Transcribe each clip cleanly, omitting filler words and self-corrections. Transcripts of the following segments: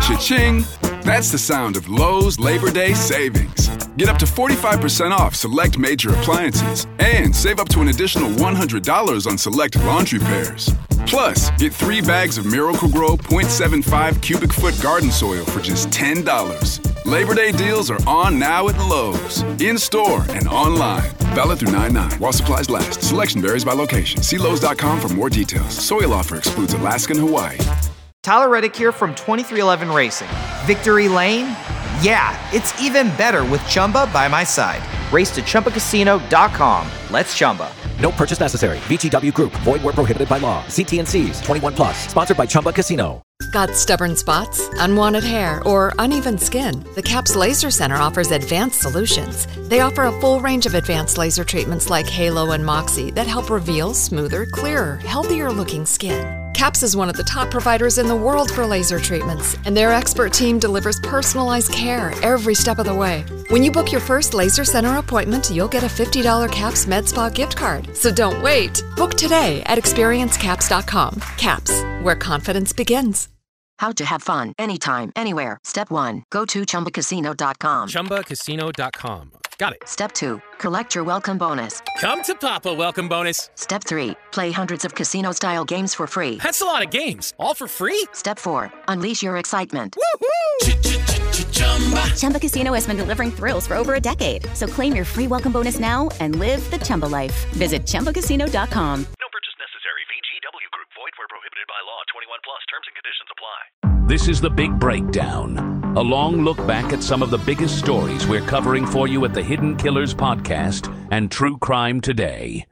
Cha-ching! That's the sound of Lowe's Labor Day savings. Get up to 45% off select major appliances and save up to an additional $100 on select laundry pairs. Plus, get 3 bags of Miracle-Gro 0.75 cubic foot garden soil for just $10. Labor Day deals are on now at Lowe's, in-store and online. Valid through 9/9 while supplies last. Selection varies by location. See Lowe's.com for more details. Soil offer excludes Alaska and Hawaii. Tyler Reddick here from 2311 Racing. Victory Lane? Yeah, it's even better with Chumba by my side. Race to ChumbaCasino.com. Let's Chumba. No purchase necessary. VGW Group. Void where prohibited by law. See T&Cs. 21 plus. Sponsored by Chumba Casino. Got stubborn spots, unwanted hair, or uneven skin? The CAPS Laser Center offers advanced solutions. They offer a full range of advanced laser treatments like Halo and Moxie that help reveal smoother, clearer, healthier-looking skin. CAPS is one of the top providers in the world for laser treatments, and their expert team delivers personalized care every step of the way. When you book your first Laser Center appointment, you'll get a $50 CAPS Med Spa gift card. So don't wait. Book today at experiencecaps.com. CAPS, where confidence begins. How to have fun anytime, anywhere. Step 1. Go to ChumbaCasino.com. ChumbaCasino.com. Got it. Step 2. Collect your welcome bonus. Come to Papa welcome bonus. Step 3. Play hundreds of casino-style games for free. That's a lot of games. All for free? Step 4. Unleash your excitement. Woohoo! Chumba Casino has been delivering thrills for over a decade. So claim your free welcome bonus now and live the Chumba life. Visit ChumbaCasino.com. No purchase necessary. VGW Group. Void where prohibited by law. 21 plus. Terms and conditions apply. This is The Big Breakdown, a long look back at some of the biggest stories we're covering for you at the Hidden Killers podcast and True Crime Today.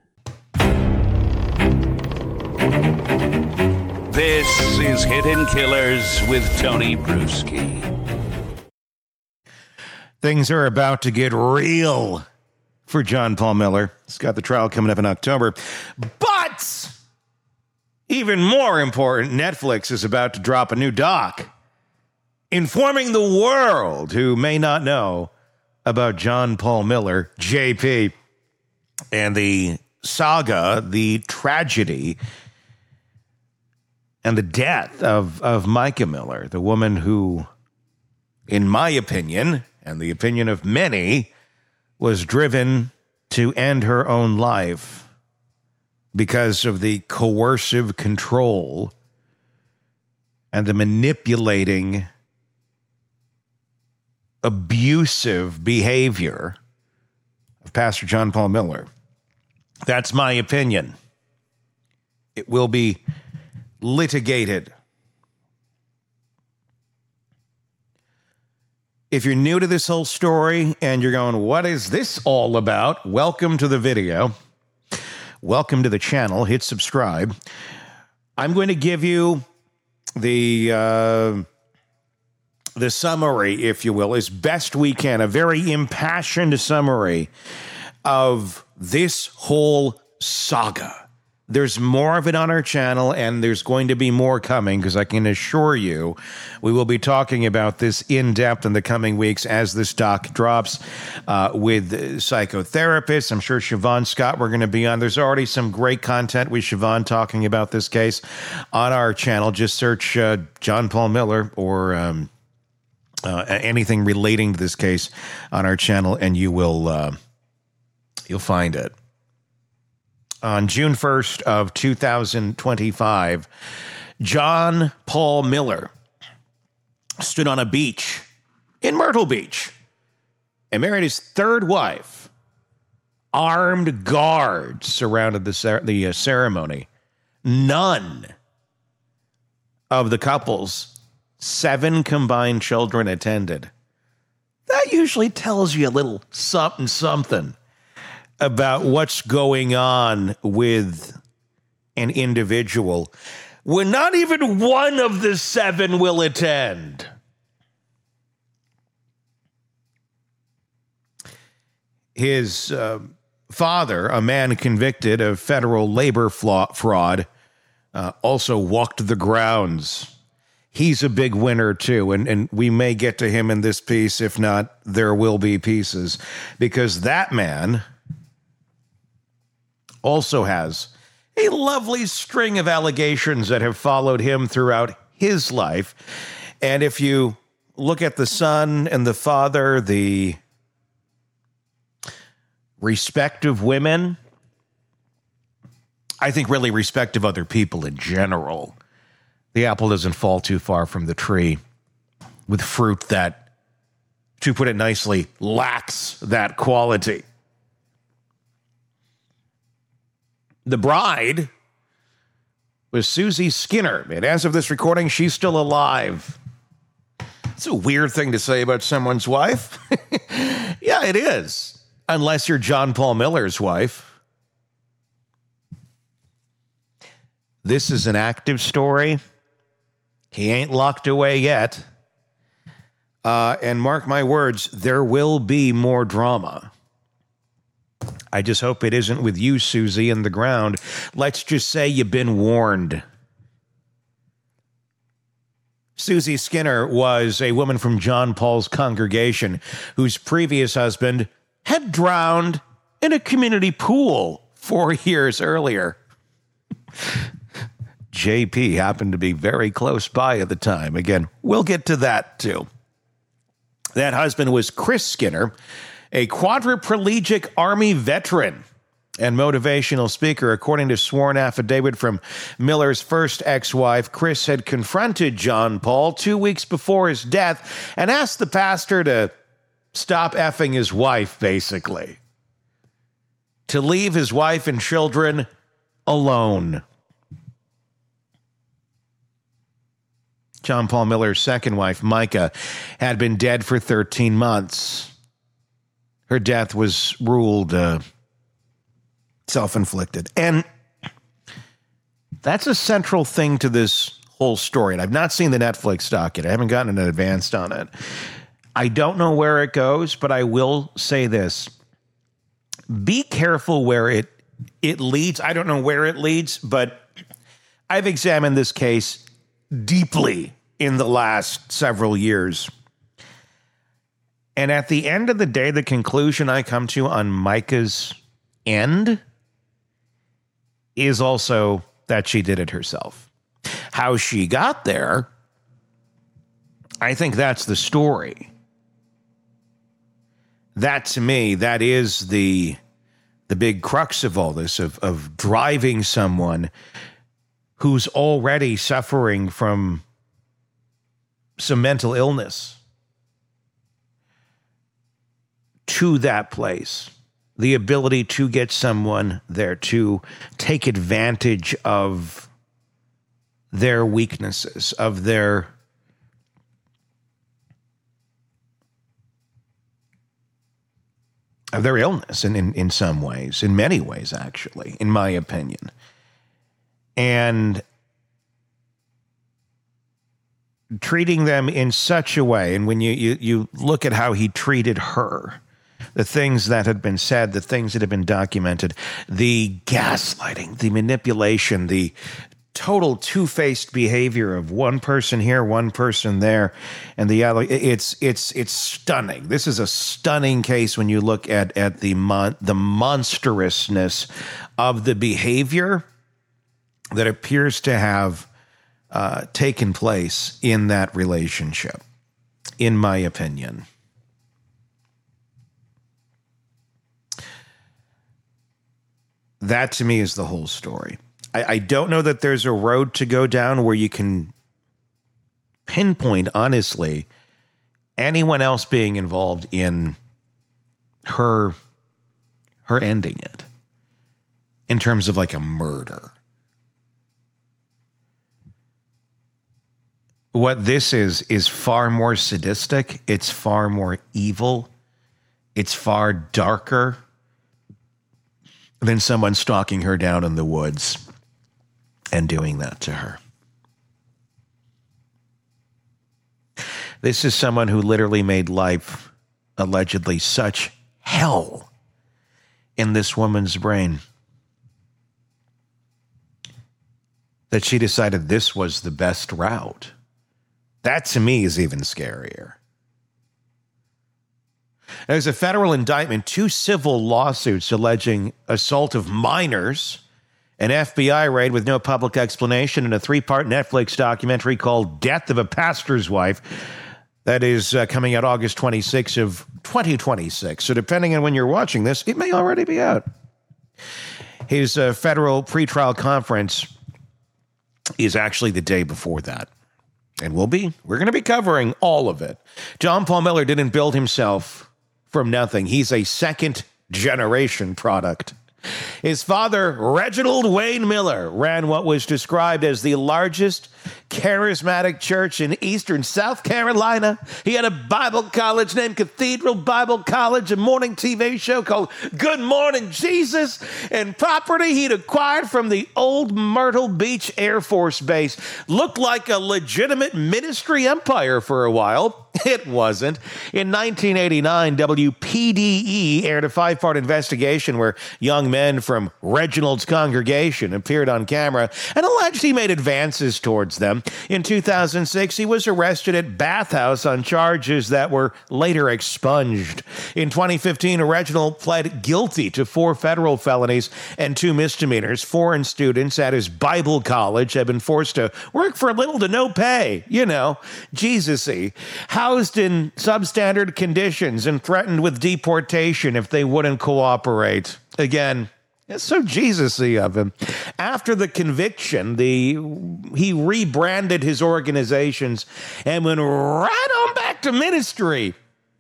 This is Hidden Killers with Tony Bruschi. Things are about to get real for John Paul Miller. He's got the trial coming up in October. But even more important, Netflix is about to drop a new doc informing the world who may not know about John Paul Miller, JP, and the saga, the tragedy, and the death of Micah Miller, the woman who, in my opinion, and the opinion of many, was driven to end her own life because of the coercive control and the manipulating, abusive behavior of Pastor John Paul Miller. That's my opinion. It will be litigated. If you're new to this whole story and you're going, what is this all about? Welcome to the video. Welcome to the channel. Hit subscribe. I'm going to give you the summary, if you will, as best we can, a very impassioned summary of this whole saga. There's more of it on our channel, and there's going to be more coming, because I can assure you we will be talking about this in depth in the coming weeks as this doc drops with psychotherapists. I'm sure Siobhan Scott we're going to be on. There's already some great content with Siobhan talking about this case on our channel. Just search John Paul Miller or anything relating to this case on our channel, and you will you'll find it. On June 1st of 2025, John Paul Miller stood on a beach in Myrtle Beach and married his third wife. Armed guards surrounded the ceremony. None of the couple's 7 combined children attended. That usually tells you a little something about what's going on with an individual when not even one of the 7 will attend. His father, a man convicted of federal labor fraud, also walked the grounds. He's a big winner, too, and we may get to him in this piece. If not, there will be pieces, because that man also has a lovely string of allegations that have followed him throughout his life. And if you look at the son and the father, the respect of women, I think really respect of other people in general, the apple doesn't fall too far from the tree with fruit that, to put it nicely, lacks that quality. The bride was Susie Skinner, and as of this recording, she's still alive. It's a weird thing to say about someone's wife. Yeah, it is. Unless you're John Paul Miller's wife. This is an active story. He ain't locked away yet. And mark my words, there will be more drama. I just hope it isn't with you, Susie, in the ground. Let's just say you've been warned. Susie Skinner was a woman from John Paul's congregation whose previous husband had drowned in a community pool 4 years earlier. JP happened to be very close by at the time. Again, we'll get to that too. That husband was Chris Skinner, a quadriplegic Army veteran and motivational speaker. According to sworn affidavit from Miller's first ex-wife, Chris had confronted John Paul 2 weeks before his death and asked the pastor to stop effing his wife, basically. To leave his wife and children alone. John Paul Miller's second wife, Micah, had been dead for 13 months. Her death was ruled self-inflicted. And that's a central thing to this whole story. And I've not seen the Netflix doc yet. I haven't gotten an advanced on it. I don't know where it goes, but I will say this. Be careful where it leads. I don't know where it leads, but I've examined this case deeply in the last several years. And at the end of the day, the conclusion I come to on Micah's end is also that she did it herself. How she got there, I think that's the story. That, to me, that is the big crux of all this, of driving someone who's already suffering from some mental illness to that place. The ability to get someone there to take advantage of their weaknesses, of their illness in some ways, in many ways, actually, in my opinion. And treating them in such a way, and when you look at how he treated her, the things that had been said, the things that had been documented, the gaslighting, the manipulation, the total two-faced behavior of one person here, one person there, and the other, it's stunning. This is a stunning case when you look at the monstrousness of the behavior that appears to have taken place in that relationship, in my opinion. That, to me, is the whole story. I don't know that there's a road to go down where you can pinpoint, honestly, anyone else being involved in her ending it in terms of like a murder. What this is far more sadistic. It's far more evil. It's far darker than someone stalking her down in the woods and doing that to her. This is someone who literally made life, allegedly, such hell in this woman's brain that she decided this was the best route. That, to me, is even scarier. There's a federal indictment, 2 civil lawsuits alleging assault of minors an FBI raid with no public explanation, and a 3-part Netflix documentary called Death of a Pastor's Wife that is coming out August 26th of 2026. So depending on when you're watching this, it may already be out. His federal pretrial conference is actually the day before that. And we're going to be covering all of it. John Paul Miller didn't build himself from nothing. He's a second-generation product. His father, Reginald Wayne Miller, ran what was described as the largest charismatic church in eastern South Carolina. He had a Bible college named Cathedral Bible College, a morning TV show called Good Morning Jesus, and property he'd acquired from the old Myrtle Beach Air Force Base. Looked like a legitimate ministry empire for a while. It wasn't. In 1989, WPDE aired a 5-part investigation where young men from Reginald's congregation appeared on camera and alleged he made advances towards them. In 2006, he was arrested at Bathhouse on charges that were later expunged. In 2015, Reginald pled guilty to 4 federal felonies and 2 misdemeanors. Foreign students at his Bible college have been forced to work for little to no pay. You know, Jesus-y. Housed in substandard conditions and threatened with deportation if they wouldn't cooperate. Again, it's so Jesus-y of him. After the conviction, he rebranded his organizations and went right on back to ministry.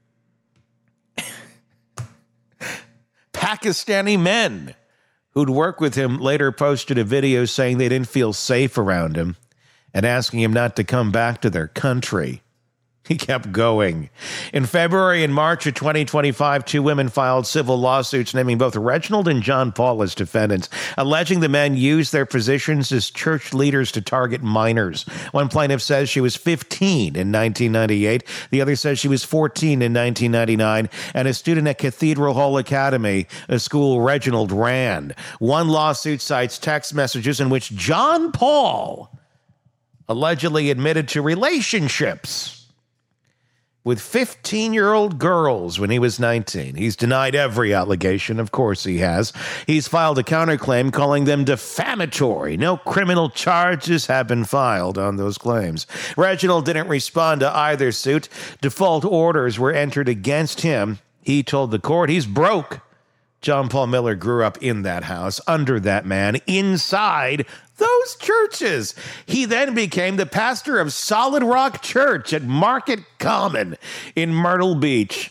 Pakistani men who'd worked with him later posted a video saying they didn't feel safe around him and asking him not to come back to their country. He kept going. In February and March of 2025, 2 women filed civil lawsuits naming both Reginald and John Paul as defendants, alleging the men used their positions as church leaders to target minors. One plaintiff says she was 15 in 1998. The other says she was 14 in 1999 and a student at Cathedral Hall Academy, a school Reginald ran. One lawsuit cites text messages in which John Paul allegedly admitted to relationships with 15-year-old girls when he was 19. He's denied every allegation. Of course he has. He's filed a counterclaim calling them defamatory. No criminal charges have been filed on those claims. Reginald didn't respond to either suit. Default orders were entered against him. He told the court he's broke. John Paul Miller grew up in that house, under that man, inside those churches. He then became the pastor of Solid Rock Church at Market Common in Myrtle Beach.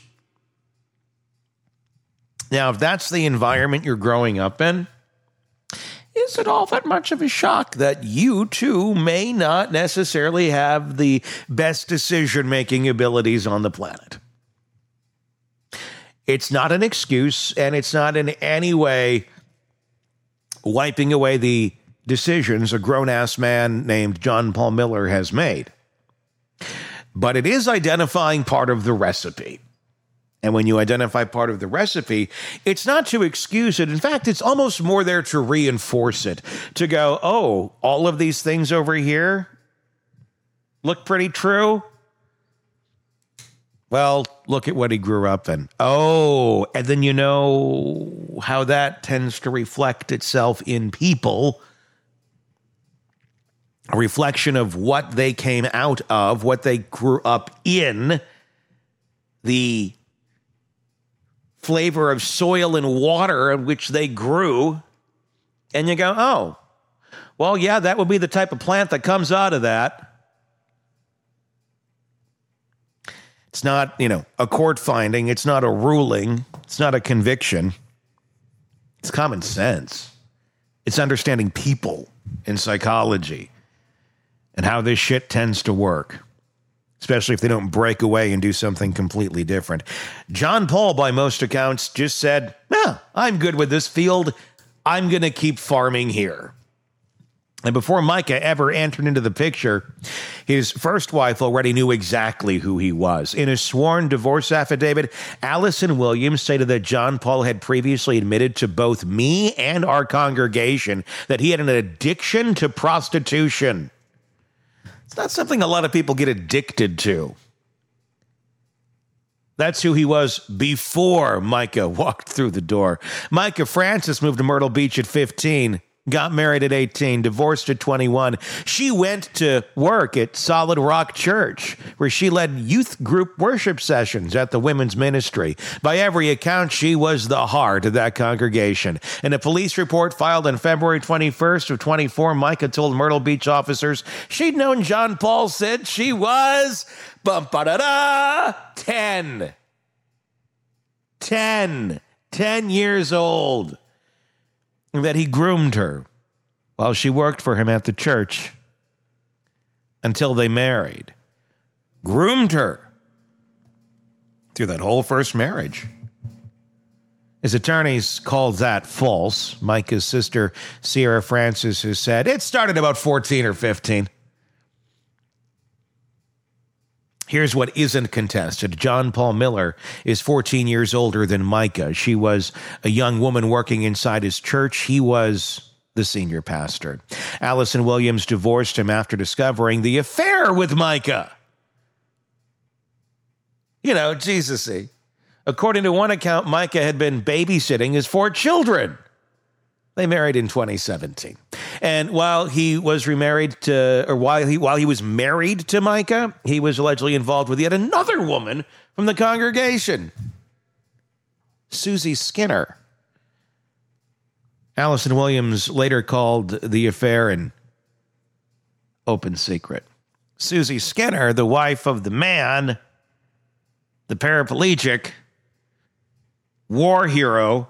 Now, if that's the environment you're growing up in, is it all that much of a shock that you, too, may not necessarily have the best decision-making abilities on the planet? It's not an excuse, and it's not in any way wiping away the decisions a grown-ass man named John Paul Miller has made. But it is identifying part of the recipe. And when you identify part of the recipe, it's not to excuse it. In fact, it's almost more there to reinforce it. To go, oh, all of these things over here look pretty true. Well, look at what he grew up in. Oh, and then you know how that tends to reflect itself in people. A reflection of what they came out of, what they grew up in, the flavor of soil and water in which they grew. And you go, oh, well, yeah, that would be the type of plant that comes out of that. It's not, a court finding. It's not a ruling. It's not a conviction. It's common sense. It's understanding people and psychology and how this shit tends to work, especially if they don't break away and do something completely different. John Paul, by most accounts, just said, I'm good with this field. I'm going to keep farming here. And before Micah ever entered into the picture, his first wife already knew exactly who he was. In a sworn divorce affidavit, Allison Williams stated that John Paul had previously admitted to both me and our congregation that he had an addiction to prostitution. It's not something a lot of people get addicted to. That's who he was before Micah walked through the door. Micah Francis moved to Myrtle Beach at 15. got married at 18, divorced at 21. She went to work at Solid Rock Church, where she led youth group worship sessions at the women's ministry. By every account, she was the heart of that congregation. In a police report filed on February 21st of 24, Micah told Myrtle Beach officers she'd known John Paul since she was 10. 10 years old. That he groomed her while she worked for him at the church until they married. Groomed her through that whole first marriage. His attorneys called that false. Micah's sister, Sierra Francis, has said it started about 14 or 15. Here's what isn't contested. John Paul Miller is 14 years older than Micah. She was a young woman working inside his church. He was the senior pastor. Allison Williams divorced him after discovering the affair with Micah. You know, Jesus-y. According to one account, Micah had been babysitting his 4 children. They married in 2017. And while he was married to Micah, he was allegedly involved with yet another woman from the congregation, Susie Skinner. Allison Williams later called the affair an open secret. Susie Skinner, the wife of the man, the paraplegic, war hero,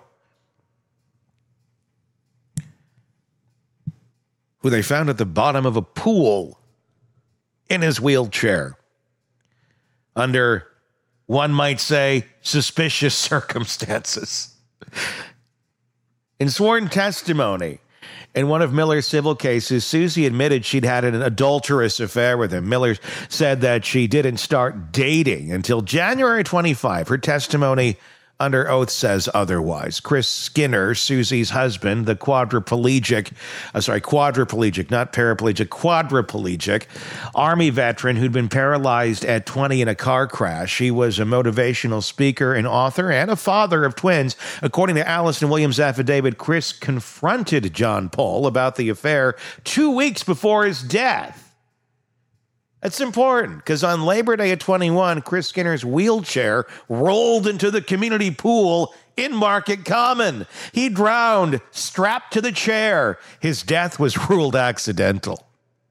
who they found at the bottom of a pool in his wheelchair under, one might say, suspicious circumstances. In sworn testimony in one of Miller's civil cases, Susie admitted she'd had an adulterous affair with him. Miller said that she didn't start dating until January 25. Her testimony under oath says otherwise. Chris Skinner, Susie's husband, the quadriplegic, not paraplegic, quadriplegic Army veteran who'd been paralyzed at 20 in a car crash. He was a motivational speaker and author and a father of twins. According to Allison Williams' affidavit, Chris confronted John Paul about the affair 2 weeks before his death. That's important because on Labor Day at 21, Chris Skinner's wheelchair rolled into the community pool in Market Common. He drowned strapped to the chair. His death was ruled accidental.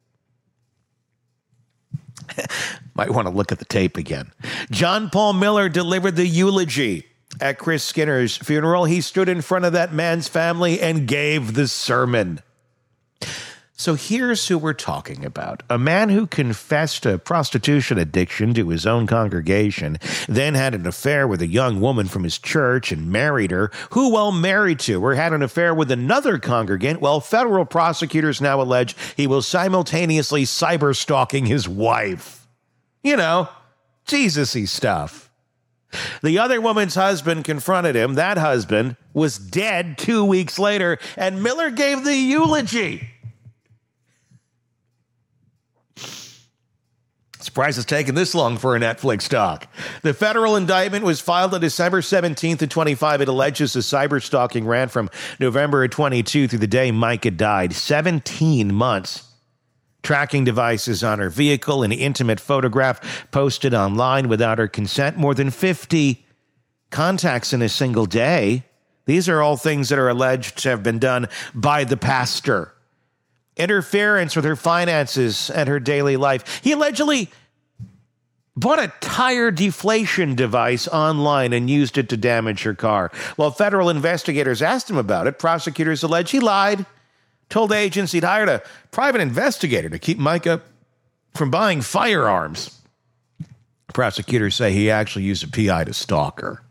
Might want to look at the tape again. John Paul Miller delivered the eulogy at Chris Skinner's funeral. He stood in front of that man's family and gave the sermon. So here's who we're talking about. A man who confessed a prostitution addiction to his own congregation, then had an affair with a young woman from his church and married her, who, while married to her, had an affair with another congregant, while federal prosecutors now allege he was simultaneously cyber-stalking his wife. You know, Jesus-y stuff. The other woman's husband confronted him. That husband was dead 2 weeks later, and Miller gave the eulogy. Surprised it's taken this long for a Netflix doc. The federal indictment was filed on December 17th of 25. It alleges the cyber-stalking ran from November of 22 through the day Micah died. 17 months. Tracking devices on her vehicle, an intimate photograph posted online without her consent, more than 50 contacts in a single day. These are all things that are alleged to have been done by the pastor. Interference with her finances and her daily life. He allegedly bought a tire deflation device online and used it to damage her car. While federal investigators asked him about it, prosecutors allege he lied, told agents he'd hired a private investigator to keep Micah from buying firearms. Prosecutors say he actually used a PI to stalk her.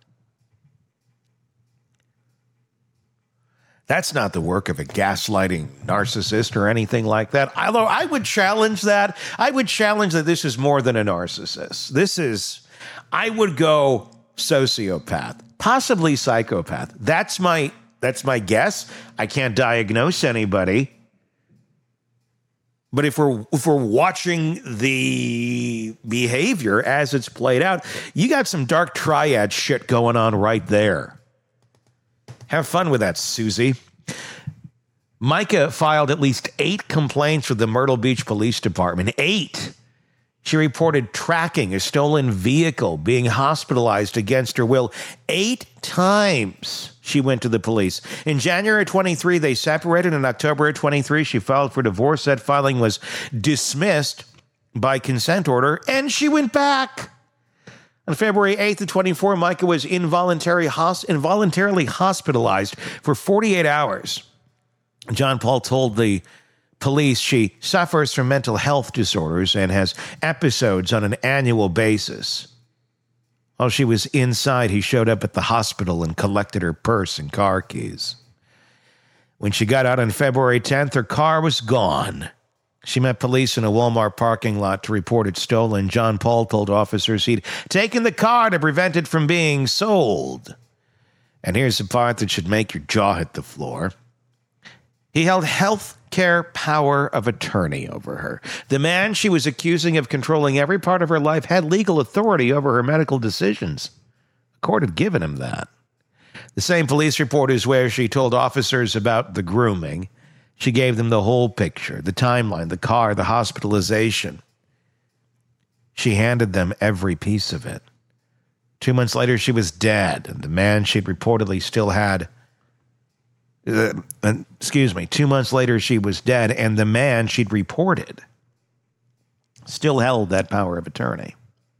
That's not the work of a gaslighting narcissist or anything like that. Although I would challenge that. I would challenge that this is more than a narcissist. I would go sociopath, possibly psychopath. That's my guess. I can't diagnose anybody. But if we're watching the behavior as it's played out, you got some dark triad shit going on right there. Have fun with that, Susie. Micah filed at least 8 complaints with the Myrtle Beach Police Department. 8. She reported tracking a stolen vehicle, being hospitalized against her will. 8 times she went to the police. In January 23, they separated. In October 23, she filed for divorce. That filing was dismissed by consent order, and she went back. On February 8th of 24, Micah was involuntarily hospitalized for 48 hours. John Paul told the police she suffers from mental health disorders and has episodes on an annual basis. While she was inside, he showed up at the hospital and collected her purse and car keys. When she got out on February 10th, her car was gone. She met police in a Walmart parking lot to report it stolen. John Paul told officers he'd taken the car to prevent it from being sold. And here's the part that should make your jaw hit the floor. He held health care power of attorney over her. The man she was accusing of controlling every part of her life had legal authority over her medical decisions. The court had given him that. The same police report is where she told officers about the grooming. She gave them the whole picture, the timeline, the car, the hospitalization. She handed them every piece of it. 2 months later, she was dead, and the man she'd reportedly still had 2 months later, she was dead, and the man she'd reported still held that power of attorney.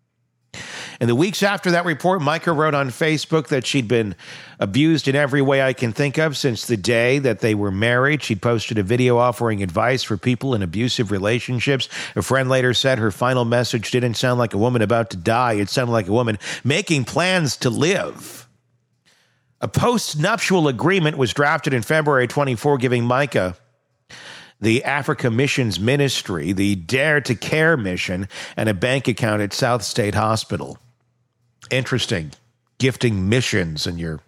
In the weeks after that report, Micah wrote on Facebook that she'd been abused in every way I can think of since the day that they were married. She posted a video offering advice for people in abusive relationships. A friend later said her final message didn't sound like a woman about to die. It sounded like a woman making plans to live. A post-nuptial agreement was drafted in February 24, giving Micah the Africa Missions Ministry, the Dare to Care mission, and a bank account at South State Hospital. Interesting, gifting missions in your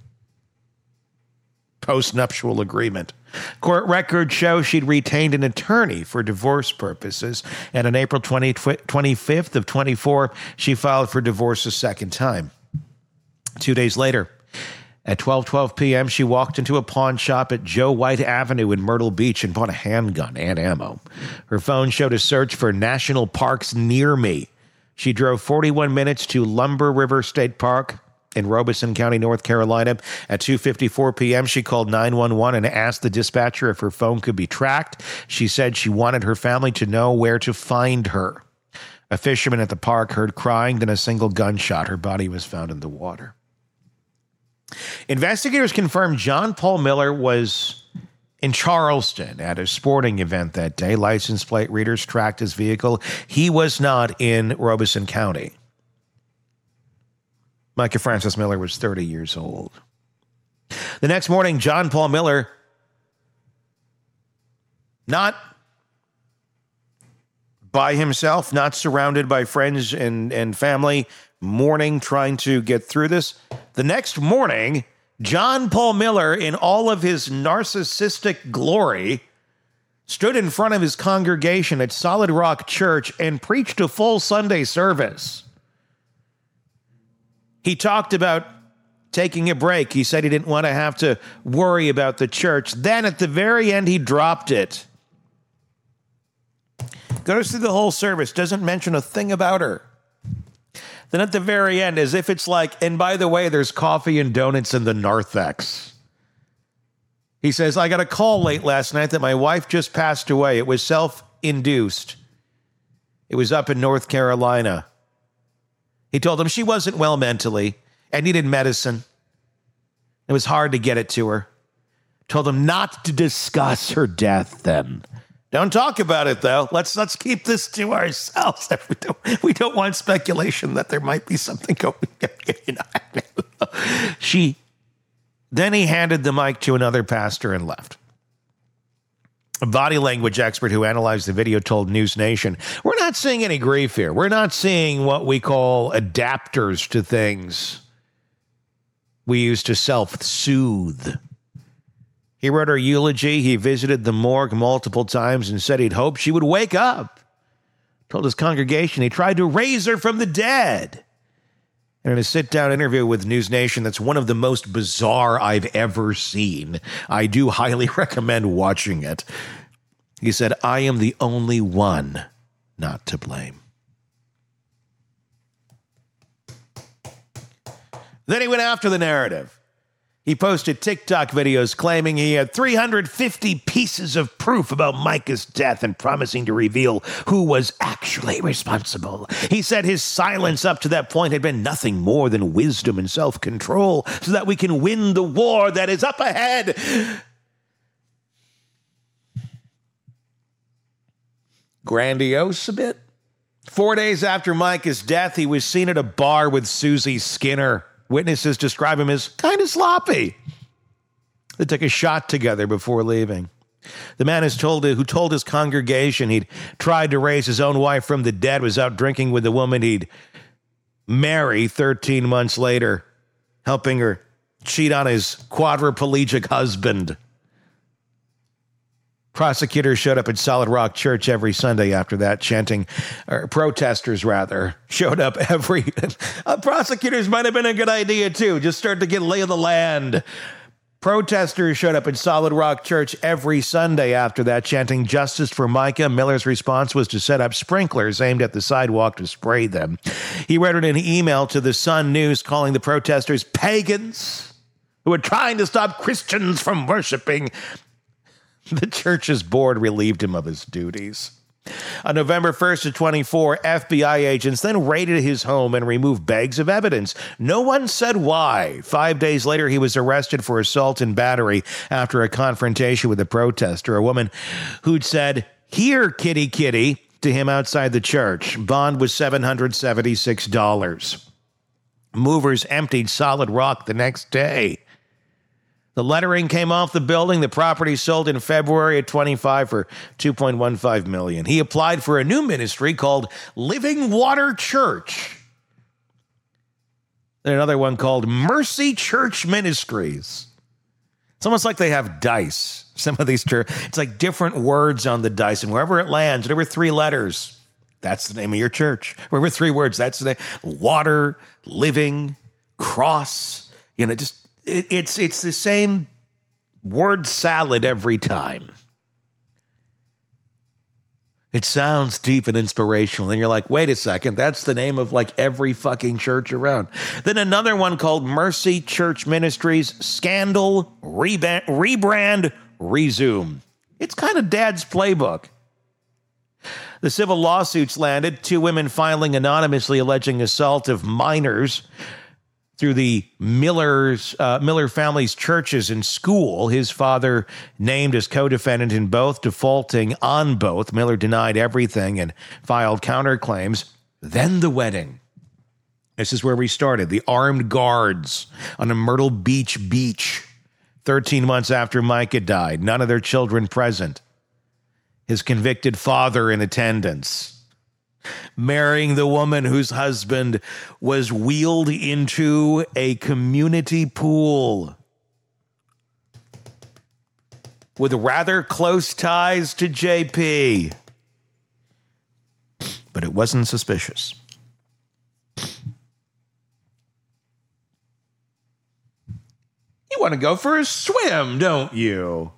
post-nuptial agreement. Court records show she'd retained an attorney for divorce purposes, and on April 25th of 24, she filed for divorce a second time. 2 days later, at 12:12 p.m., she walked into a pawn shop at Joe White Avenue in Myrtle Beach and bought a handgun and ammo. Her phone showed a search for national parks near me. She drove 41 minutes to Lumber River State Park in Robeson County, North Carolina. At 2:54 p.m., she called 911 and asked the dispatcher if her phone could be tracked. She said she wanted her family to know where to find her. A fisherman at the park heard crying, then a single gunshot. Her body was found in the water. Investigators confirmed John Paul Miller was in Charleston at a sporting event that day. License plate readers tracked his vehicle. He was not in Robeson County. Micah Francis Miller was 30 years old. The next morning, John Paul Miller, not by himself, not surrounded by friends and family, mourning, trying to get through this. The next morning, John Paul Miller, in all of his narcissistic glory, stood in front of his congregation at Solid Rock Church and preached a full Sunday service. He talked about taking a break. He said he didn't want to have to worry about the church. Then at the very end, he dropped it. Goes through the whole service, doesn't mention a thing about her. Then at the very end, as if it's like, and by the way, there's coffee and donuts in the narthex. He says, I got a call late last night that my wife just passed away. It was self-induced. It was up in North Carolina. He told them she wasn't well mentally and needed medicine. It was hard to get it to her. Told them not to discuss her death then. Don't talk about it, though. Let's keep this to ourselves. We don't want speculation that there might be something going on. Then he handed the mic to another pastor and left. A body language expert who analyzed the video told News Nation, we're not seeing any grief here. We're not seeing what we call adapters to things we use to self-soothe. He wrote her eulogy. He visited the morgue multiple times and said he'd hoped she would wake up. Told his congregation he tried to raise her from the dead. And in a sit-down interview with News Nation, that's one of the most bizarre I've ever seen. I do highly recommend watching it. He said, "I am the only one not to blame." Then he went after the narrative. He posted TikTok videos claiming he had 350 pieces of proof about Micah's death and promising to reveal who was actually responsible. He said his silence up to that point had been nothing more than wisdom and self-control so that we can win the war that is up ahead. Grandiose a bit. 4 days after Micah's death, he was seen at a bar with Susie Skinner. Witnesses describe him as kind of sloppy. They took a shot together before leaving. The man who told his congregation he'd tried to raise his own wife from the dead was out drinking with the woman he'd marry 13 months later, helping her cheat on his quadriplegic husband. Prosecutors showed up at Solid Rock Church every Sunday after that, protesters showed up every... prosecutors might have been a good idea, too. Just start to get lay of the land. Protesters showed up at Solid Rock Church every Sunday after that, chanting justice for Micah. Miller's response was to set up sprinklers aimed at the sidewalk to spray them. He wrote in an email to the Sun News calling the protesters pagans who were trying to stop Christians from worshiping. The church's board relieved him of his duties. On November 1st of 24, FBI agents then raided his home and removed bags of evidence. No one said why. 5 days later, he was arrested for assault and battery after a confrontation with a protester, a woman who'd said, "Here, kitty, kitty," to him outside the church. Bond was $776. Movers emptied Solid Rock the next day. The lettering came off the building. The property sold in February of 25 for $2.15 million. He applied for a new ministry called Living Water Church. And another one called Mercy Church Ministries. It's almost like they have dice. Some of these churches, it's like different words on the dice, and wherever it lands, whatever 3 letters, that's the name of your church. Wherever 3 words, that's the name. Water, living, cross, just It's the same word salad every time. It sounds deep and inspirational. And you're like, wait a second, that's the name of like every fucking church around. Then another one called Mercy Church Ministries, Scandal, Rebrand, Resume. It's kind of Dad's playbook. The civil lawsuits landed, 2 women filing anonymously alleging assault of minors through the Miller family's churches and school. His father named as co-defendant in both, defaulting on both. Miller denied everything and filed counterclaims. Then the wedding. This is where we started. The armed guards on a Myrtle Beach beach. 13 months after Micah died. None of their children present. His convicted father in attendance. Marrying the woman whose husband was wheeled into a community pool with rather close ties to JP. But it wasn't suspicious. You want to go for a swim, don't you?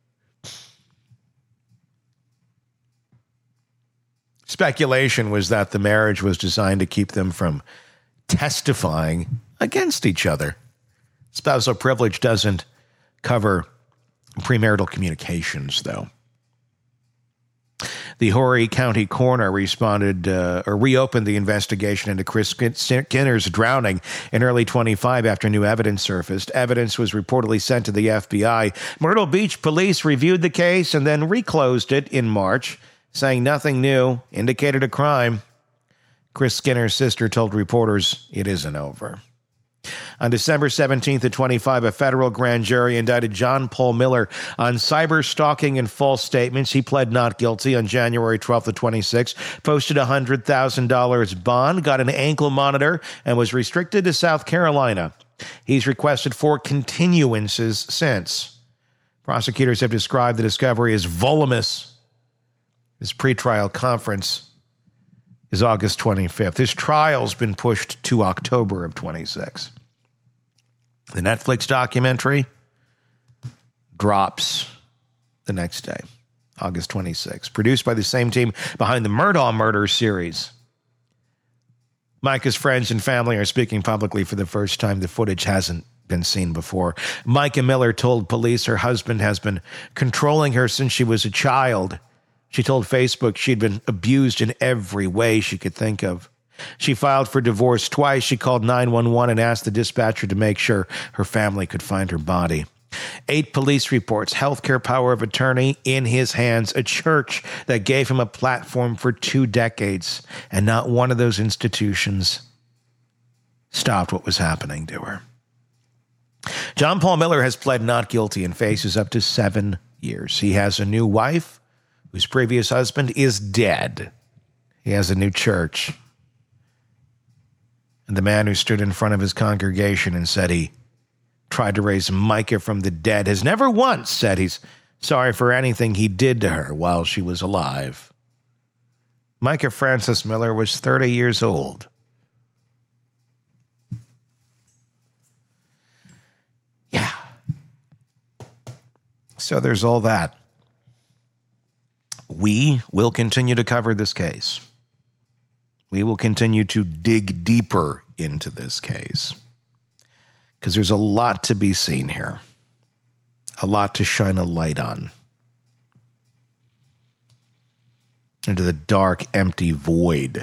Speculation was that the marriage was designed to keep them from testifying against each other. Spousal privilege doesn't cover premarital communications, though. The Horry County coroner reopened the investigation into Chris Skinner's drowning in early 25 after new evidence surfaced. Evidence was reportedly sent to the FBI. Myrtle Beach police reviewed the case and then reclosed it in March, saying nothing new indicated a crime. Chris Skinner's sister told reporters it isn't over. On December 17th of 25, a federal grand jury indicted John Paul Miller on cyber stalking and false statements. He pled not guilty on January 12th of 26, posted $100,000 bond, got an ankle monitor, and was restricted to South Carolina. He's requested 4 continuances since. Prosecutors have described the discovery as voluminous. His pretrial conference is August 25th. His trial's been pushed to October of 26. The Netflix documentary drops the next day, August 26th. Produced by the same team behind the Murdaugh Murder series. Micah's friends and family are speaking publicly for the first time. The footage hasn't been seen before. Micah Miller told police her husband has been controlling her since she was a child. She told Facebook she'd been abused in every way she could think of. She filed for divorce twice. She called 911 and asked the dispatcher to make sure her family could find her body. 8 police reports, healthcare power of attorney in his hands, a church that gave him a platform for 2 decades, and not one of those institutions stopped what was happening to her. John Paul Miller has pled not guilty and faces up to 7 years. He has a new wife whose previous husband is dead. He has a new church. And the man who stood in front of his congregation and said he tried to raise Micah from the dead has never once said he's sorry for anything he did to her while she was alive. Micah Francis Miller was 30 years old. Yeah. So there's all that. We will continue to cover this case. We will continue to dig deeper into this case because there's a lot to be seen here, a lot to shine a light on into the dark, empty void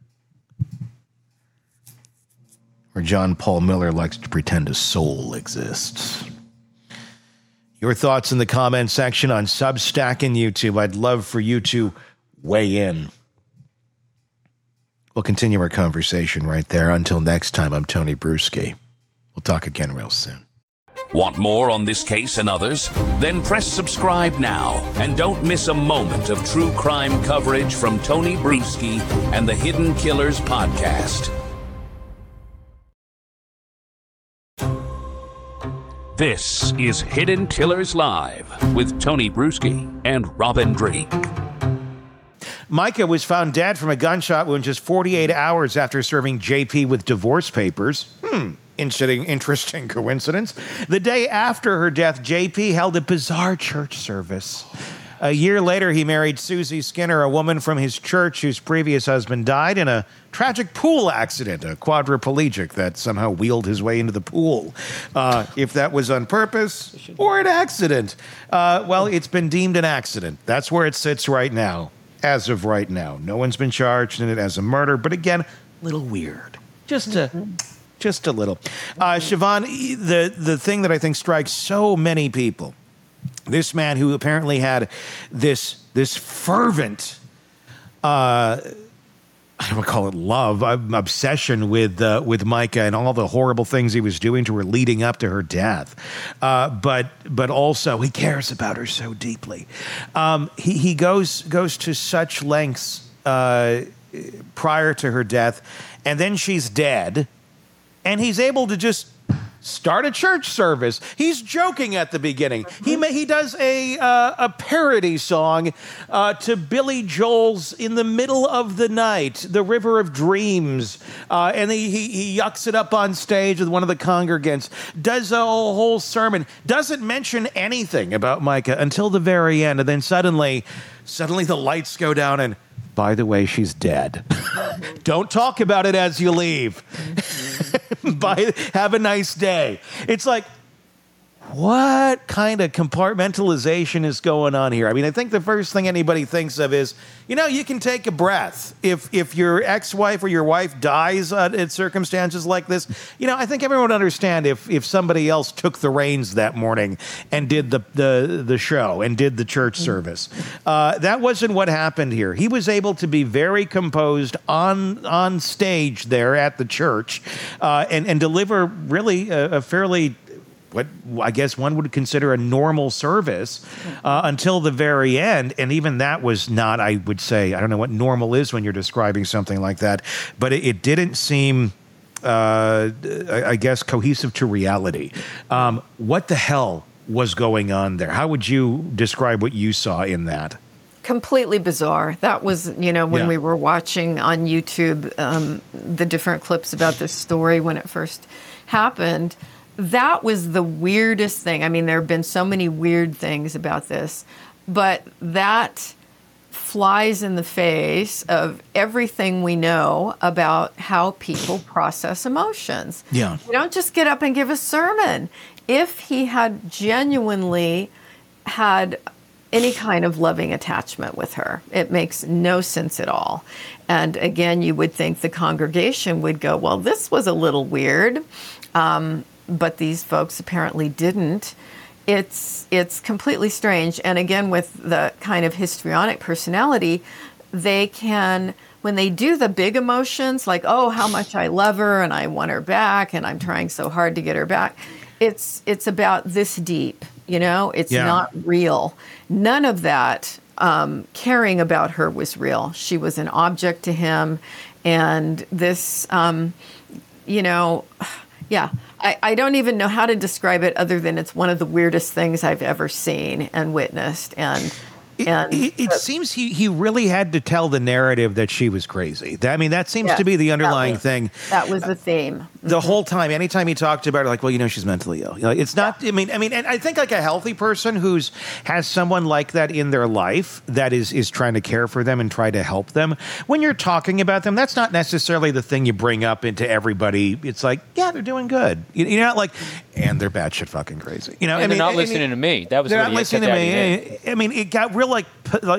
where John Paul Miller likes to pretend a soul exists. Your thoughts in the comment section on Substack and YouTube. I'd love for you to weigh in. We'll continue our conversation right there. Until next time, I'm Tony Bruschi. We'll talk again real soon. Want more on this case and others? Then press subscribe now and don't miss a moment of true crime coverage from Tony Bruschi and the Hidden Killers podcast. This is Hidden Killers Live with Tony Bruschi and Robin Drake. Micah was found dead from a gunshot wound just 48 hours after serving JP with divorce papers. Interesting coincidence. The day after her death, JP held a bizarre church service. A year later, he married Susie Skinner, a woman from his church whose previous husband died in a tragic pool accident, a quadriplegic that somehow wheeled his way into the pool. If that was on purpose or an accident, well, it's been deemed an accident. That's where it sits right now. As of right now, no one's been charged in it as a murder, but again, a little weird. Just a little. Siobhan, the thing that I think strikes so many people, this man who apparently had this fervent, I don't want to call it love, obsession with Micah and all the horrible things he was doing to her leading up to her death. But also he cares about her so deeply. He goes to such lengths prior to her death, and then she's dead, and he's able to just start a church service. He's joking at the beginning. He does a parody song to Billy Joel's "In the Middle of the Night," "The River of Dreams," and he yucks it up on stage with one of the congregants. Does a whole sermon. Doesn't mention anything about Micah until the very end, and then suddenly the lights go down and, by the way, she's dead. Don't talk about it as you leave. Have a nice day. It's like, what kind of compartmentalization is going on here? I mean, I think the first thing anybody thinks of is, you can take a breath. If your ex-wife or your wife dies in circumstances like this, I think everyone would understand if somebody else took the reins that morning and did the show and did the church service. That wasn't what happened here. He was able to be very composed on stage there at the church and deliver really a fairly, what I guess one would consider a normal service until the very end. And even that was not, I would say, I don't know what normal is when you're describing something like that, but it didn't seem, I guess, cohesive to reality. What the hell was going on there? How would you describe what you saw in that? completely bizarre. That was, when we were watching on YouTube the different clips about this story when it first happened, that was the weirdest thing. I mean, there have been so many weird things about this, but that flies in the face of everything we know about how people process emotions. Yeah. You don't just get up and give a sermon. If he had genuinely had any kind of loving attachment with her, it makes no sense at all. And again, you would think the congregation would go, well, this was a little weird, but these folks apparently didn't. It's completely strange. And again, with the kind of histrionic personality, they can, when they do the big emotions, like, oh, how much I love her and I want her back and I'm trying so hard to get her back, it's about this deep, it's not real. None of that caring about her was real. She was an object to him. And this, I don't even know how to describe it other than it's one of the weirdest things I've ever seen and witnessed. And it seems he really had to tell the narrative that she was crazy. That seems to be the underlying thing. That was the theme. The whole time, anytime he talked about it, like, she's mentally ill. It's not, and I think like a healthy person has someone like that in their life that is trying to care for them and try to help them. When you're talking about them, that's not necessarily the thing you bring up into everybody. It's like, yeah, they're doing good. You're not like, and they're batshit fucking crazy. And they're not listening to me. That was they're what not listening to me. It got real like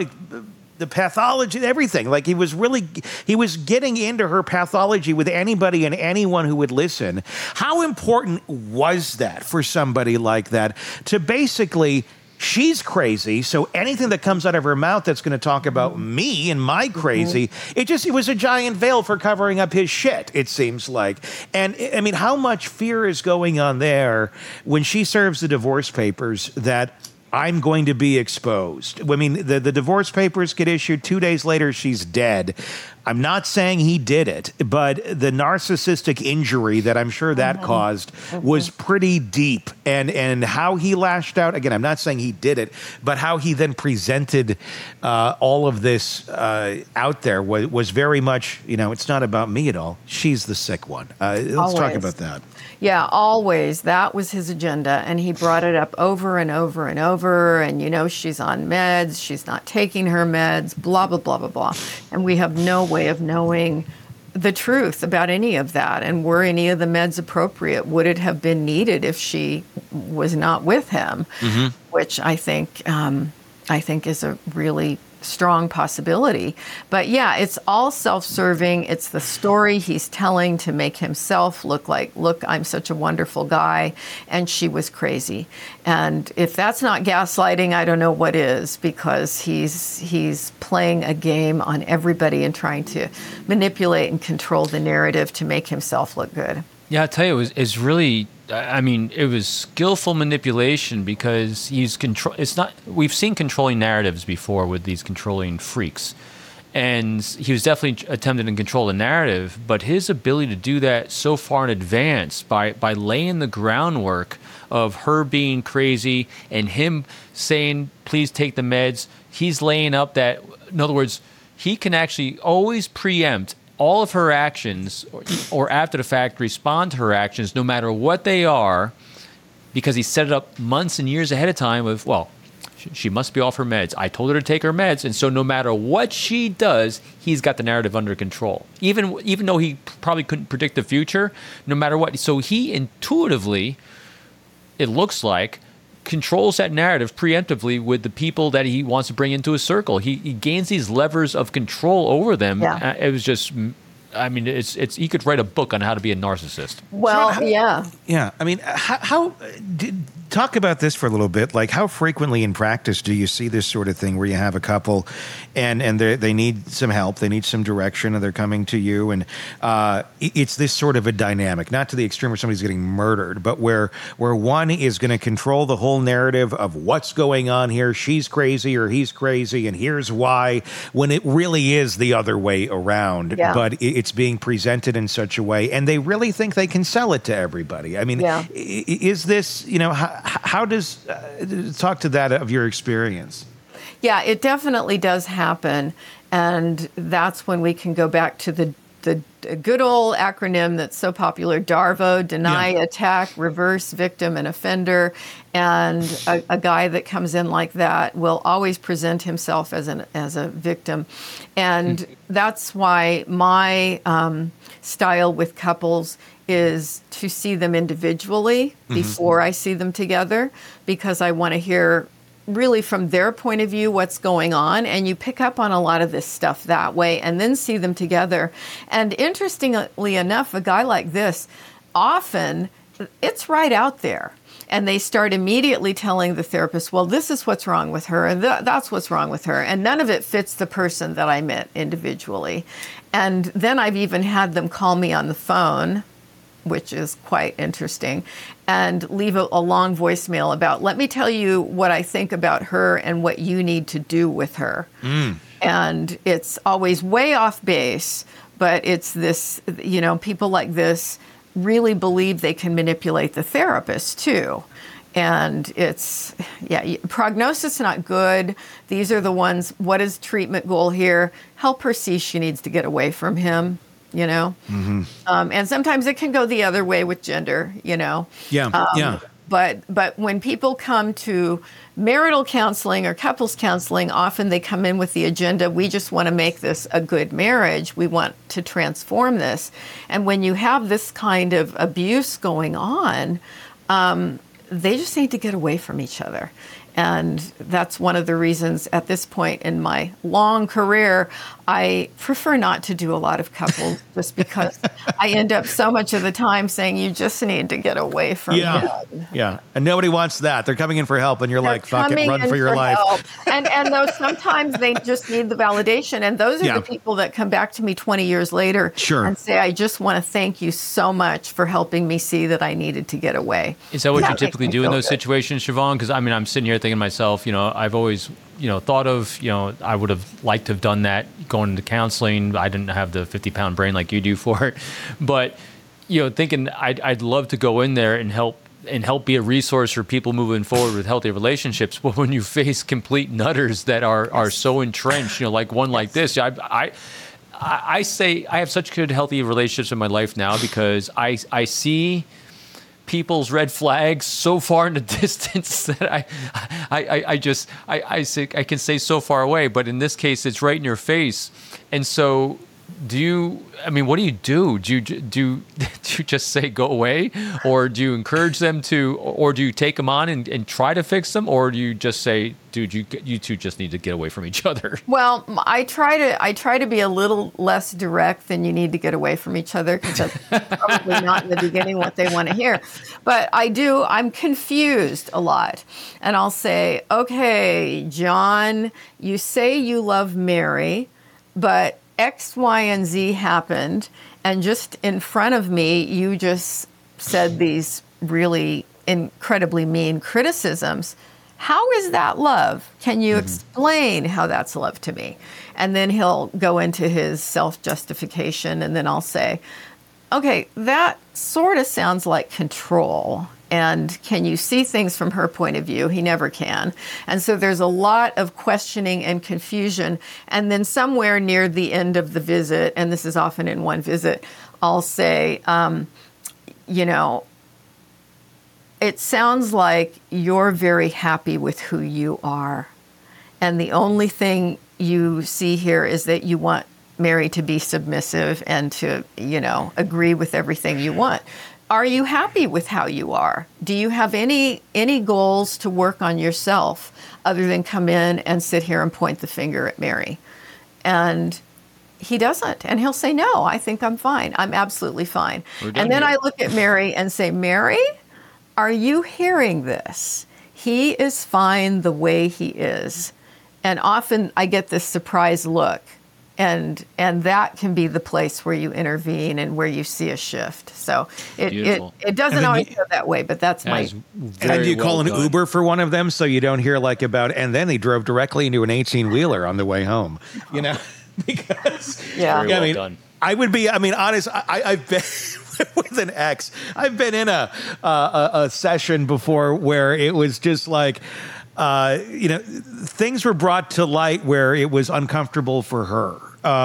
the pathology, everything. Like he was getting into her pathology with anybody and anyone who would listen. How important was that for somebody like that to basically, she's crazy, so anything that comes out of her mouth that's going to talk about me and my crazy, it was a giant veil for covering up his shit, it seems like. And how much fear is going on there when she serves the divorce papers that I'm going to be exposed. The divorce papers get issued 2 days later, she's dead. I'm not saying he did it, but the narcissistic injury that I'm sure that caused was pretty deep. And how he lashed out, again, I'm not saying he did it, but how he then presented all of this out there was very much, it's not about me at all. She's the sick one. Let's talk about that. Yeah, always. That was his agenda. And he brought it up over and over and over. And, she's on meds. She's not taking her meds, blah, blah, blah, blah, blah. And we have no way of knowing the truth about any of that. And were any of the meds appropriate? Would it have been needed if she was not with him? Mm-hmm. Which I think is a really strong possibility. But yeah, it's all self-serving. It's the story he's telling to make himself look, I'm such a wonderful guy, and she was crazy. And if that's not gaslighting, I don't know what is, because he's playing a game on everybody and trying to manipulate and control the narrative to make himself look good. Yeah, I tell you, it's really, it was skillful manipulation because we've seen controlling narratives before with these controlling freaks. And he was definitely attempting to control the narrative, but his ability to do that so far in advance by laying the groundwork of her being crazy and him saying, please take the meds, he's laying up that, in other words, he can actually always preempt all of her actions or after the fact respond to her actions no matter what they are, because he set it up months and years ahead of time with, she must be off her meds. I told her to take her meds. And so no matter what she does, he's got the narrative under control. Even though he probably couldn't predict the future, no matter what. So he intuitively, it looks like, controls that narrative preemptively with the people that he wants to bring into his circle. He gains these levers of control over them. Yeah. It was just, it's he could write a book on how to be a narcissist. Well, yeah. Yeah. Talk about this for a little bit. Like, how frequently in practice do you see this sort of thing where you have a couple and they need some help, they need some direction, and they're coming to you, and it's this sort of a dynamic, not to the extreme where somebody's getting murdered, but where one is going to control the whole narrative of what's going on here, she's crazy or he's crazy, and here's why, when it really is the other way around. Yeah. But it's being presented in such a way, and they really think they can sell it to everybody. Is this, how does talk to that of your experience? Yeah, it definitely does happen. And that's when we can go back to the good old acronym that's so popular, DARVO, deny, attack, reverse, victim, and offender. And a guy that comes in like that will always present himself as a victim. And that's why my style with couples is to see them individually before I see them together, because I want to hear really from their point of view what's going on, and you pick up on a lot of this stuff that way and then see them together. And interestingly enough, a guy like this, often it's right out there, and they start immediately telling the therapist, well, this is what's wrong with her, and that's what's wrong with her, and none of it fits the person that I met individually. And then I've even had them call me on the phone, which is quite interesting, and leave a long voicemail about, let me tell you what I think about her and what you need to do with her. And it's always way off base, but it's this, people like this really believe they can manipulate the therapist too. And it's, prognosis not good. These are the ones, what is treatment goal here? Help her see she needs to get away from him. And sometimes it can go the other way with gender, But when people come to marital counseling or couples counseling, often they come in with the agenda, we just want to make this a good marriage. We want to transform this. And when you have this kind of abuse going on, they just need to get away from each other. And that's one of the reasons at this point in my long career, I prefer not to do a lot of couples just because I end up so much of the time saying you just need to get away from him. Yeah. And nobody wants that. They're coming in for help and you're like, fuck it, run for your life. And though sometimes they just need the validation. And those are the people that come back to me 20 years later and say, I just want to thank you so much for helping me see that I needed to get away. Is that what you typically do in those situations, Siobhan? Because I'm sitting here thinking to myself, I've always, thought of, I would have liked to have done that going into counseling. I didn't have the 50-pound brain like you do for it. But, thinking I'd love to go in there and help be a resource for people moving forward with healthy relationships. But when you face complete nutters that are so entrenched, like one like this, I say I have such good, healthy relationships in my life now because I see people's red flags so far in the distance that I can say so far away, but in this case, it's right in your face. And so, what do you do? Do you just say go away, or do you encourage them to, or do you take them on and try to fix them, or do you just say, dude, you two just need to get away from each other? Well, I try to be a little less direct than you need to get away from each other, because that's probably not in the beginning what they want to hear. But I'm confused a lot. And I'll say, okay, John, you say you love Mary, but X, Y, and Z happened, and just in front of me, you just said these really incredibly mean criticisms. How is that love? Can you explain how that's love to me? And then he'll go into his self-justification, and then I'll say, okay, that sort of sounds like control. And can you see things from her point of view? He never can. And so there's a lot of questioning and confusion. And then somewhere near the end of the visit, and this is often in one visit, I'll say, it sounds like you're very happy with who you are. And the only thing you see here is that you want Mary to be submissive and to, agree with everything you want. Are you happy with how you are? Do you have any goals to work on yourself other than come in and sit here and point the finger at Mary? And he doesn't. And he'll say, no, I think I'm fine. I'm absolutely fine. And then I look at Mary and say, Mary, are you hearing this? He is fine the way he is. And often I get this surprised look. And that can be the place where you intervene and where you see a shift. So it doesn't always go that way, but that's my... And do you call an Uber for one of them so you don't hear about, and then he drove directly into an 18-wheeler on the way home, because... Done. I would be, honest, I've been... with an ex, I've been in a session before where it was just like, things were brought to light where it was uncomfortable for her.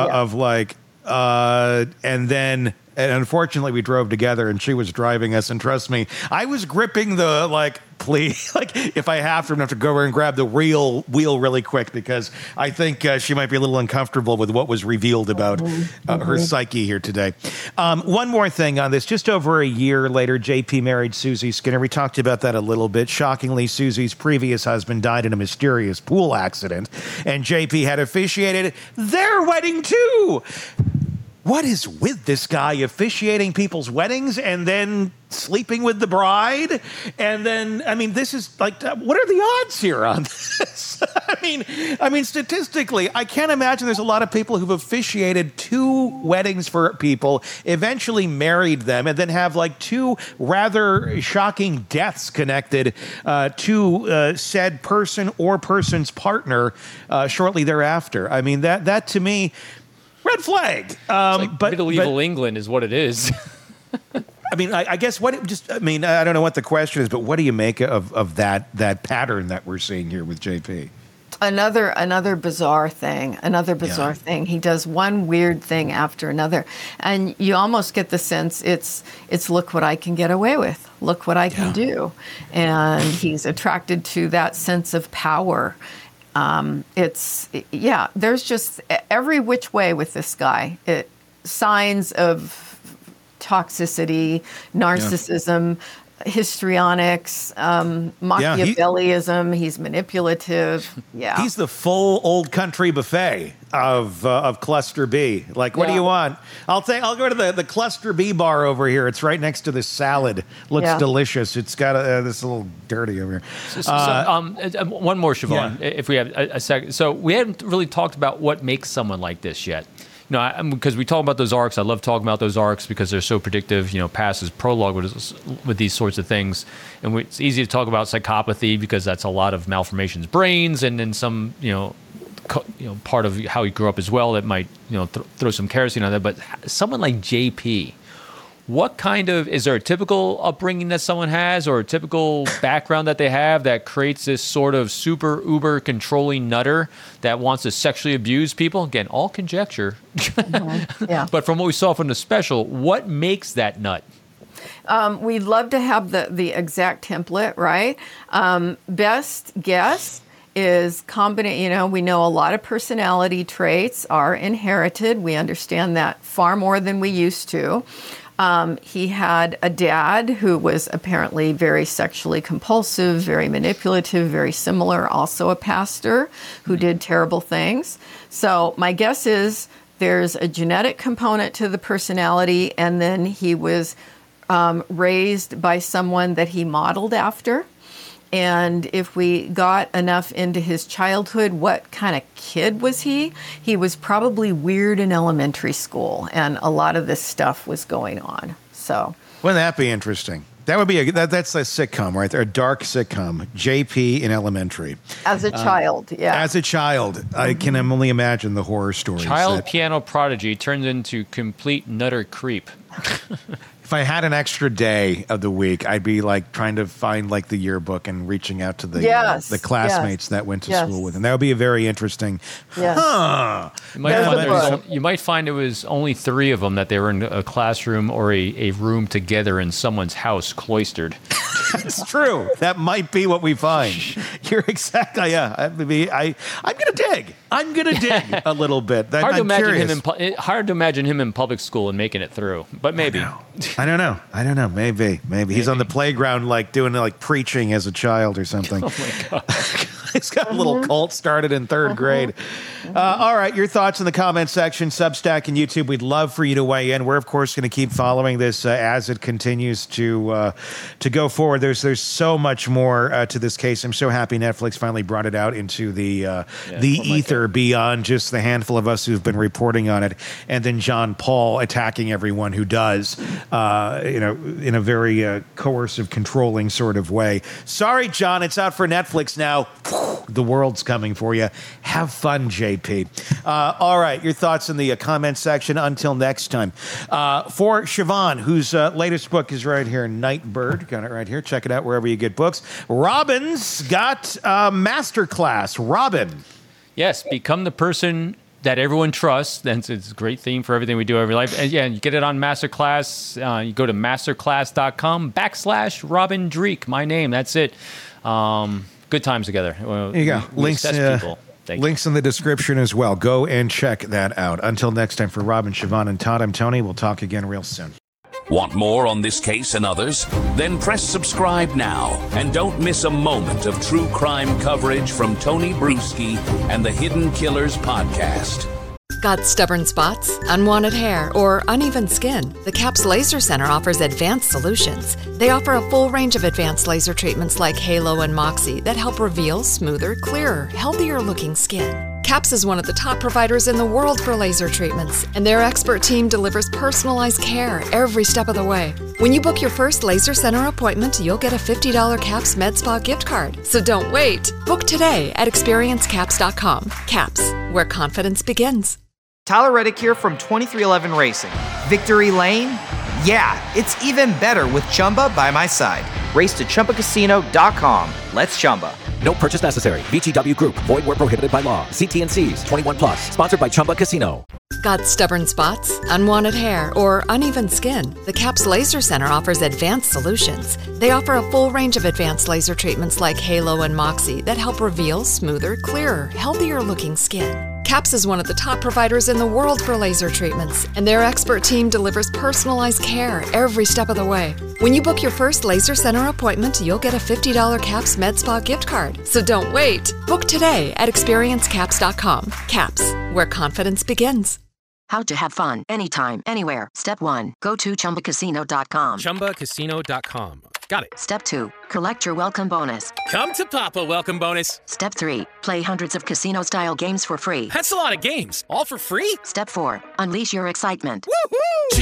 And unfortunately, we drove together, and she was driving us. And trust me, I was gripping the please, if I have to, I'm gonna have to go over and grab the wheel really quick, because I think she might be a little uncomfortable with what was revealed about her psyche here today. One more thing on this: just over a year later, JP married Susie Skinner. We talked about that a little bit. Shockingly, Susie's previous husband died in a mysterious pool accident, and JP had officiated their wedding too. What is with this guy officiating people's weddings and then sleeping with the bride? And then, this is what are the odds here on this? I mean, statistically, I can't imagine there's a lot of people who've officiated 2 weddings for people, eventually married them, and then have 2 rather shocking deaths connected to said person or person's partner shortly thereafter. I mean, that to me, red flag. But medieval England is what it is. I guess I don't know what the question is, but what do you make of that pattern that we're seeing here with JP? Another bizarre thing. Thing. He does one weird thing after another, and you almost get the sense it's look what I can get away with. Look what I can do, and he's attracted to that sense of power. There's just every which way with this guy. Signs of toxicity, narcissism, histrionics, Machiavellism. He's manipulative. Yeah, he's the full old country buffet of Cluster B. What do you want? I'll go to the Cluster B bar over here. It's right next to this salad. Looks delicious. It's got this little dirty over here. One more, Siobhan, if we have a second. So we haven't really talked about what makes someone like this yet. Because we talk about those arcs. I love talking about those arcs because they're so predictive. Past is prologue with these sorts of things. And it's easy to talk about psychopathy because that's a lot of malformations, brains, and then some, part of how he grew up as well that might, throw some kerosene on that. But someone like JP, is there a typical upbringing that someone has or a typical background that they have that creates this sort of super uber controlling nutter that wants to sexually abuse people? Again, all conjecture. But from what we saw from the special, what makes that nut? We'd love to have the exact template, right? Best guess is combination. We know a lot of personality traits are inherited. We understand that far more than we used to. He had a dad who was apparently very sexually compulsive, very manipulative, very similar, also a pastor who did terrible things. So my guess is there's a genetic component to the personality, and then he was raised by someone that he modeled after. And if we got enough into his childhood, what kind of kid was he? He was probably weird in elementary school, and a lot of this stuff was going on. So, wouldn't that be interesting? That would be that's a sitcom right there, a dark sitcom. JP in elementary. As a child, As a child, I can only imagine the horror stories. Child piano prodigy turns into complete nutter creep. If I had an extra day of the week, I'd be trying to find the yearbook and reaching out to the classmates that went to school with him. That would be a very interesting. Yes. You might find it was only 3 of them that they were in a classroom or a room together in someone's house, cloistered. That's true. That might be what we find. You're exactly. Yeah. I'm gonna dig. I'm gonna dig a little bit. Hard to imagine him in public school and making it through, but maybe. I don't know. Maybe he's on the playground doing preaching as a child or something. Oh my God. He's got a little cult started in 3rd grade. All right, your thoughts in the comment section, Substack and YouTube. We'd love for you to weigh in. We're of course going to keep following this as it continues to go forward. There's so much more to this case. I'm so happy Netflix finally brought it out into the ether beyond just the handful of us who've been reporting on it, and then John Paul attacking everyone who does, in a very coercive, controlling sort of way. Sorry, John, it's out for Netflix now. the world's coming for you. Have fun, JP. All right, your thoughts in the comment section. Until next time. For Siobhan, whose latest book is right here, Nightbird. Got it right here. Check it out wherever you get books. Robin's got Masterclass. Robin. Yes, become the person that everyone trusts. That's it's a great theme for everything we do every life. And yeah, you get it on Masterclass. You go to masterclass.com/Robin Dreeke. My name. That's it. Good times together. There you go. Links in the description as well. Go and check that out. Until next time, for Robin, Siobhan, and Todd, I'm Tony. We'll talk again real soon. Want more on this case and others? Then press subscribe now and don't miss a moment of true crime coverage from Tony Bruschi and the Hidden Killers podcast. Got stubborn spots, unwanted hair, or uneven skin? The CAPS Laser Center offers advanced solutions. They offer a full range of advanced laser treatments like Halo and Moxie that help reveal smoother, clearer, healthier looking skin. CAPS is one of the top providers in the world for laser treatments, and their expert team delivers personalized care every step of the way. When you book your first Laser Center appointment, you'll get a $50 CAPS Med Spa gift card. So don't wait. Book today at experiencecaps.com. CAPS, where confidence begins. Tyler Reddick here from 2311 Racing. Victory Lane? Yeah, it's even better with Chumba by my side. Race to ChumbaCasino.com. Let's Chumba. No purchase necessary. VGW Group. Void where prohibited by law. See T&Cs. 21 plus. Sponsored by Chumba Casino. Got stubborn spots, unwanted hair, or uneven skin? The CAPS Laser Center offers advanced solutions. They offer a full range of advanced laser treatments like Halo and Moxie that help reveal smoother, clearer, healthier looking skin. CAPS is one of the top providers in the world for laser treatments, and their expert team delivers personalized care every step of the way. When you book your first Laser Center appointment, you'll get a $50 CAPS Med Spa gift card. So don't wait. Book today at experiencecaps.com. CAPS, where confidence begins. How to have fun anytime, anywhere. Step 1. Go to ChumbaCasino.com. ChumbaCasino.com. Got it. Step 2. Collect your welcome bonus. Come to Papa welcome bonus. Step 3. Play hundreds of casino-style games for free. That's a lot of games. All for free? Step 4. Unleash your excitement. Chumba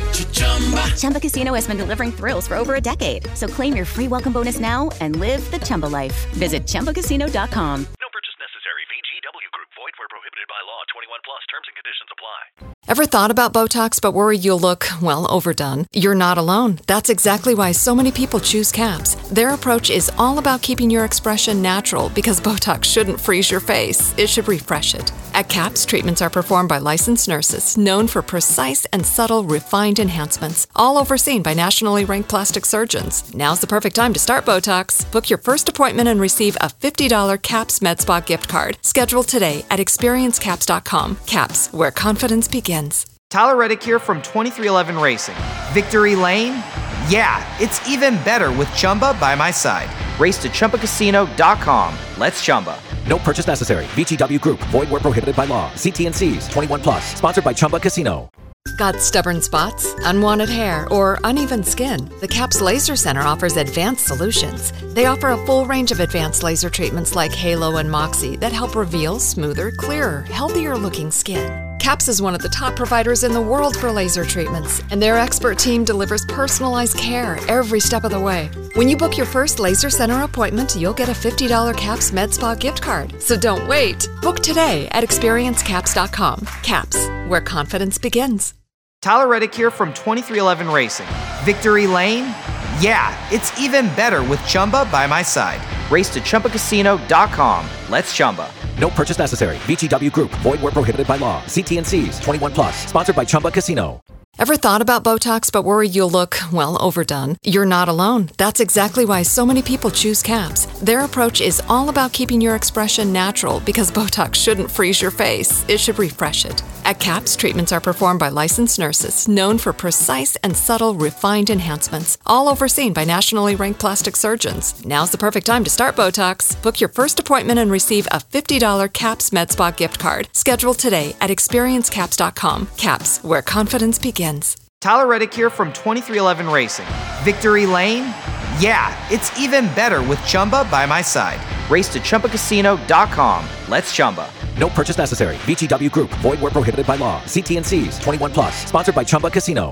Casino has been delivering thrills for over a decade. So claim your free welcome bonus now and live the Chumba life. Visit ChumbaCasino.com. No purchase necessary. VGW Group. Void where prohibited by law. 21 plus. Terms and conditions apply. Ever thought about Botox but worried you'll look, well, overdone? You're not alone. That's exactly why so many people choose CAPS. Their approach is all about keeping your expression natural because Botox shouldn't freeze your face. It should refresh it. At CAPS, treatments are performed by licensed nurses known for precise and subtle refined enhancements, all overseen by nationally ranked plastic surgeons. Now's the perfect time to start Botox. Book your first appointment and receive a $50 CAPS Med Spa gift card. Schedule today at experiencecaps.com. CAPS, where confidence begins. Tyler Reddick here from 2311 Racing. Victory Lane? Yeah, it's even better with Chumba by my side. Race to ChumbaCasino.com. Let's Chumba. No purchase necessary. VGW Group. Void where prohibited by law. See T&Cs. 21 plus. Sponsored by Chumba Casino. Got stubborn spots, unwanted hair, or uneven skin? The CAPS Laser Center offers advanced solutions. They offer a full range of advanced laser treatments like Halo and Moxie that help reveal smoother, clearer, healthier looking skin. CAPS is one of the top providers in the world for laser treatments, and their expert team delivers personalized care every step of the way. When you book your first Laser Center appointment, you'll get a $50 CAPS Med Spa gift card. So don't wait. Book today at experiencecaps.com. CAPS, where confidence begins. Tyler Reddick here from 2311 Racing. Victory Lane? Yeah, it's even better with Chumba by my side. Race to ChumbaCasino.com. Let's Chumba. No purchase necessary. VGW Group. Void where prohibited by law. See T&Cs. 21 plus. Sponsored by Chumba Casino. Ever thought about Botox but worried you'll look, well, overdone? You're not alone. That's exactly why so many people choose CAPS. Their approach is all about keeping your expression natural because Botox shouldn't freeze your face. It should refresh it. At CAPS, treatments are performed by licensed nurses known for precise and subtle refined enhancements, all overseen by nationally ranked plastic surgeons. Now's the perfect time to start Botox. Book your first appointment and receive a $50 CAPS Med Spa gift card. Schedule today at experiencecaps.com. CAPS, where confidence begins. Tyler Reddick here from 2311 Racing. Victory Lane? Yeah, it's even better with Chumba by my side. Race to ChumbaCasino.com. Let's Chumba. No purchase necessary. VGW Group. Void where prohibited by law. See T&Cs. 21 plus. Sponsored by Chumba Casino.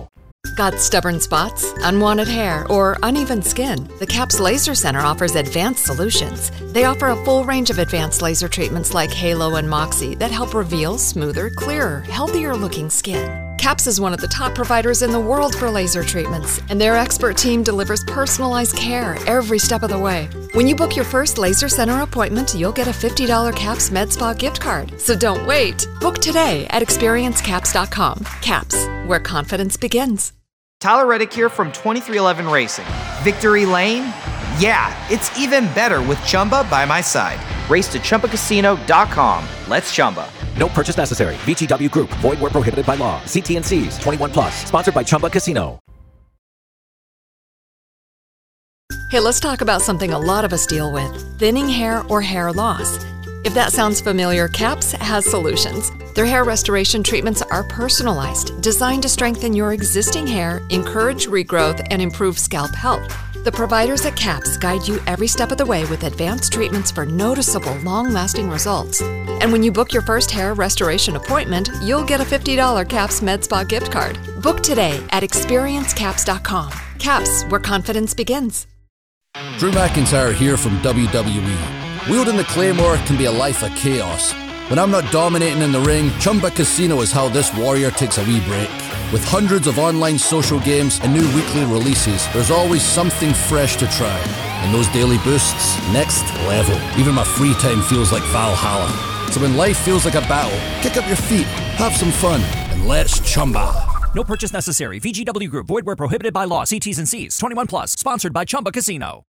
Got stubborn spots, unwanted hair, or uneven skin? The CAPS Laser Center offers advanced solutions. They offer a full range of advanced laser treatments like Halo and Moxie that help reveal smoother, clearer, healthier looking skin. CAPS is one of the top providers in the world for laser treatments, and their expert team delivers personalized care every step of the way. When you book your first Laser Center appointment, you'll get a $50 CAPS Med Spa gift card. So don't wait. Book today at experiencecaps.com. CAPS, where confidence begins. Tyler Reddick here from 2311 Racing. Victory Lane? Yeah, it's even better with Chumba by my side. Race to ChumbaCasino.com. Let's Chumba. No purchase necessary. VGW Group. Void where prohibited by law. See T&Cs. 21 plus. Sponsored by Chumba Casino. Hey, let's talk about something a lot of us deal with: thinning hair or hair loss. If that sounds familiar, CAPS has solutions. Their hair restoration treatments are personalized, designed to strengthen your existing hair, encourage regrowth, and improve scalp health. The providers at CAPS guide you every step of the way with advanced treatments for noticeable, long-lasting results. And when you book your first hair restoration appointment, you'll get a $50 CAPS Med Spa gift card. Book today at experiencecaps.com. CAPS, where confidence begins. Drew McIntyre here from WWE. Wielding the Claymore can be a life of chaos. When I'm not dominating in the ring, Chumba Casino is how this warrior takes a wee break. With hundreds of online social games and new weekly releases, there's always something fresh to try. And those daily boosts, next level. Even my free time feels like Valhalla. So when life feels like a battle, kick up your feet, have some fun, and let's Chumba. No purchase necessary. VGW Group. Void where prohibited by law. See T's and C's. 21 plus. Sponsored by Chumba Casino.